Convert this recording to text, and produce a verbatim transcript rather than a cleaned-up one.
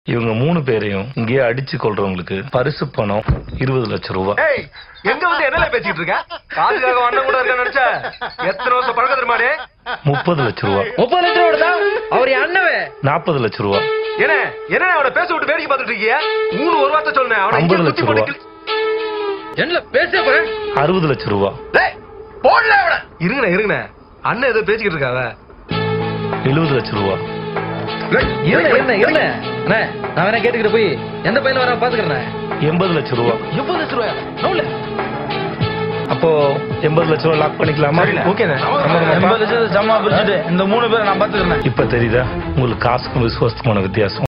இவங்க மூணு பேரையும் இங்கேயே அடிச்சு கொள்றவங்களுக்கு பரிசு பணம் இருபது லட்சம் ரூபாய். எங்க வந்து என்ன பேசிட்டு இருக்க? காதுக்காக அண்ணன் கூட இருக்க நினைச்ச எத்தனை வருஷம் பழக்கம் தெரியுமாடே? முப்பது லட்சம் ரூபாய். முப்பது லட்சம் ரூபா தான் அவர் அண்ணவே. நாற்பது லட்சம் ரூபாய். என்ன என்ன அவனை பேச விட்டு வேடிக்கை பார்த்துட்டு இருக்கீங்க? மூணு ஒரு வார்த்தை சொன்னேன். அவனை ஐம்பது லட்சம் ரூபாய். என்ன பேச போறேன்? அறுபது லட்சம் ரூபாய். போடல அவன. இருங்கண்ணே இருங்கண்ணே, அண்ணன் ஏதோ பேசிக்கிட்டு இருக்காவ. எழுபது லட்சம் ரூபாய். இருங்க இருங்க இருங்க அண்ணே, நான் வேணா கேட்டுக்கிட்டு போய் எந்த பையன் வர பாத்துக்கிறேன். எண்பது லட்சம் ரூபாய். எண்பது லட்சம் ரூபாயா? அப்போ எண்பது லட்சம் ரூபாய் லாக் பண்ணிக்கலாமா? ஓகேண்ணே. எண்பது லட்சம் ஜமா பிரிச்சுட்டு இந்த மூணு பேரை நான் பாத்துக்கிறேன். இப்ப தெரியுதா உங்களுக்கு காசுக்கும் விசுவாசத்துக்குமான வித்தியாசம்?